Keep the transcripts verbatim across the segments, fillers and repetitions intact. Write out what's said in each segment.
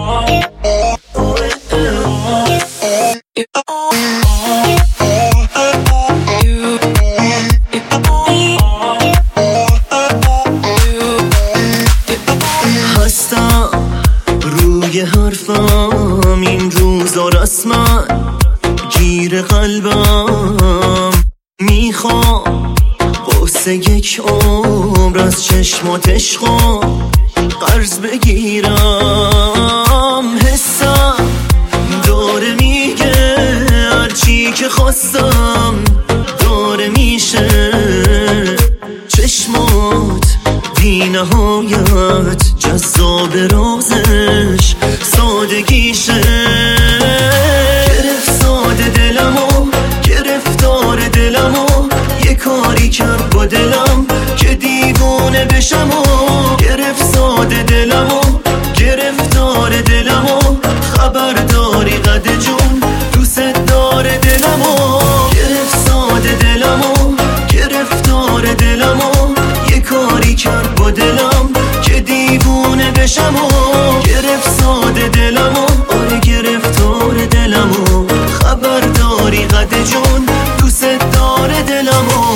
هستم روی حرفم این روزا رسما گیر قلبم، میخوام واسه یک عمر از چشمات عشقم قرض بگیرم. حسم داره میگه هرچی که خواستم داره میشه، چشمات بی نهایت جذاب رازش سادگیشه. گرفت ساده دلمو، گرفتار دلمو، یه کاری کرد با دلم که دیوونه بشم و گرفت ساده دلمو، گرفتار دلمو، خبرداری قد جون دوست داره دلمو. گرفت ساده دلمو، گرفتار دلمو، یه کاری کرد با دلم که دیوونه بشم و گرفت ساده دلمو، آره گرفتار دلمو، خبرداری قد جون دوست داره دلمو.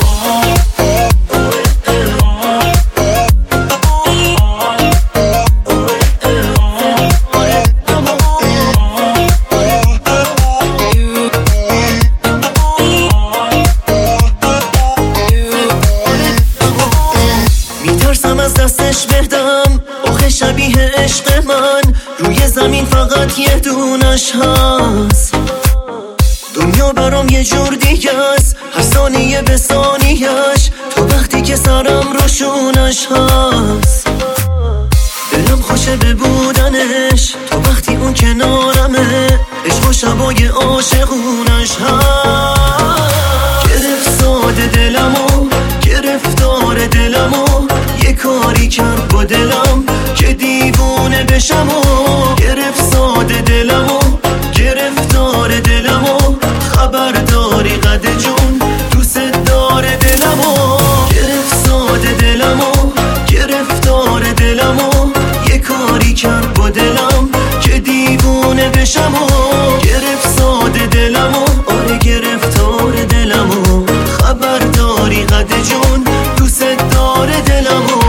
میترسم از دستش بدم، آخه شبیه عشق من روی زمین فقط یه دونش هست. دنیا برام یه جور دیگه است، هر ثانیه به ثانیه‌اش تو وقتی که سرم روشونش هست. دلم خوشه به بودنش تو وقتی اون کنارمه، عشق و شبای عاشقونش هست. گرفت ساده دلمو، گرفتار دلمو، یه کاری کرد با دلم که دیوونه بشم و گرفت ساده دلمو، گرفتار دلمو، خبرداری قد جون دوست داره دلمو. گرفت ساده دلمو، گرفتار دلمو، یه کاری کرد با دلم که دیوونه بشم و گرفت ساده دلمو، آره گرفتار دلمو، خبرداری قد جون دوست داره دلمو.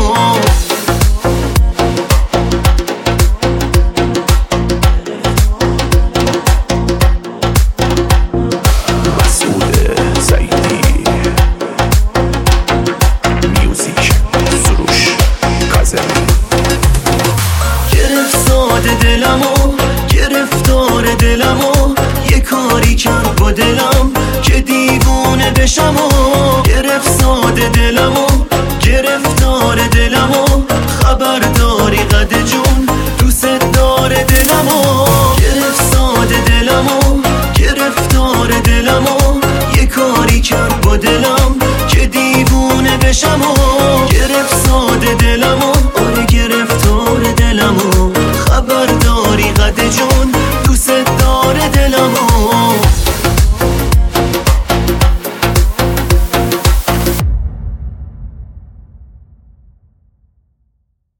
دلمو، گرفتار دلمو، یه کاری کرد با دلم که دیوونه بشم و گرفت ساده دلمو، گرفتار دلمو، خبرداری قد جون دوست داره دلمو. گرفت ساده دلمو، گرفتار دلمو، یه کاری کرد با دلم که دیوونه بشم و